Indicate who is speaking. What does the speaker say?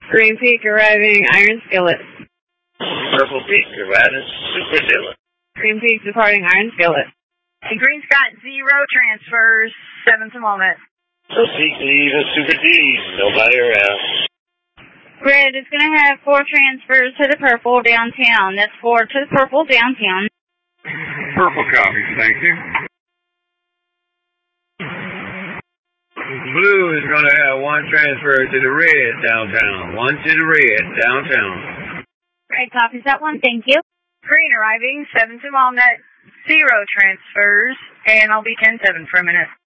Speaker 1: Green Peak arriving, Iron Skillet.
Speaker 2: Purple Peak arriving, Super Skillet.
Speaker 1: Green Peak departing, Iron Skillet.
Speaker 3: And Green's got 0 transfers, 7 to moment.
Speaker 2: So Peak leaving Super D, nobody around.
Speaker 1: Red is going to have 4 transfers to the purple downtown. That's 4 to the purple downtown.
Speaker 4: Purple copies, thank you. Blue is going to have 1 transfer to the red downtown. 1 to the red downtown.
Speaker 1: Red copies that one, thank you.
Speaker 3: Green arriving, 7 to moment, 0 transfers, and I'll be 10-7 for a minute.